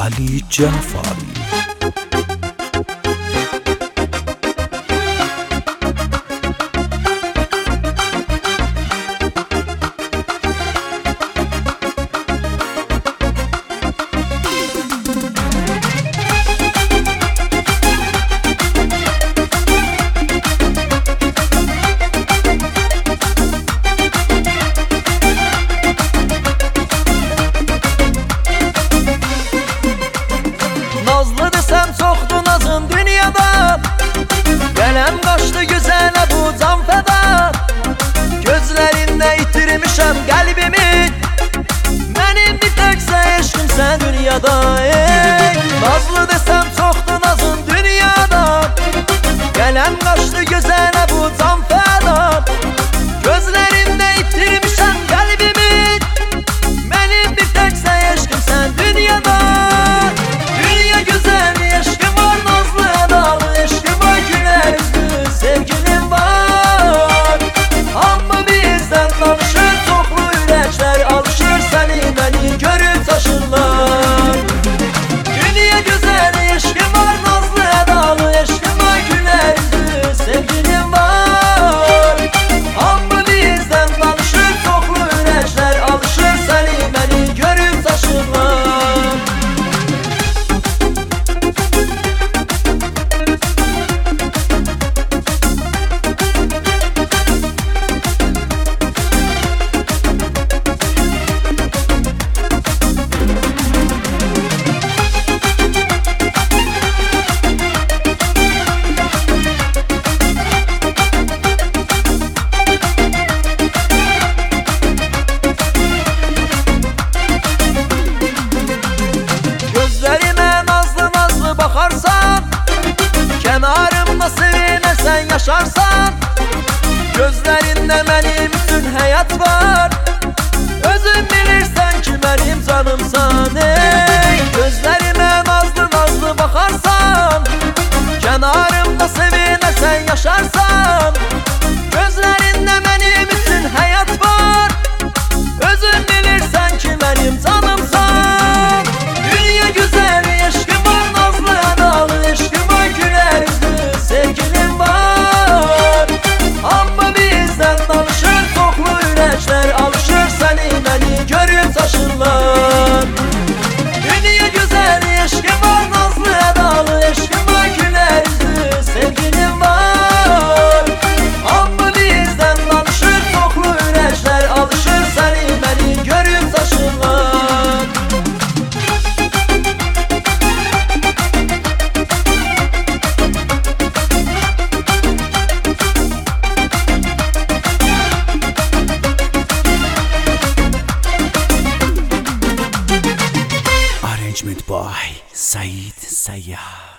Ali Cafari. Nazlı desem çoxdu nazın dünyada, Qələm qaçdı gözələ bu can fəda. Gözlərində itirmişəm qəlbimi, mənim bir təksə eşqimsən dünyada. Nazlı desem çoxdu nazın dünyada, Qələm qaçdı gözələ bu can fəda. Gözlərində itirmişəm qəlbimi, mənim bir təksə eşqimsən dünyada. Kənarımda sevinərsən, yaşarsan, gözlərində mənim üçün həyat var. Özün bilirsən ki, mənim canımsan. Gözlərimə nazlı-nazlı baxarsan, kənarımda sevinərsən, yaşarsan, gözlərində mənim üçün həyat var. Özün bilirsən ki, mənim canımsan. Dünya gözəl, eşqim var, nazlı ədalı, eşqim var, gülər üzlü sevgilim var. Amma bizdən danışır çoxlu ürəklər, alışır səni məni görüb çaşırlar. Dünya gözəl, eşqim var, nazlı ədalı, eşqim var, gülər üzlü sevgilim var. Amma bizdən danışır çoxlu ürəklər, alışır səni məni görüb çaşırlar. Arrangement by Said Sayyah.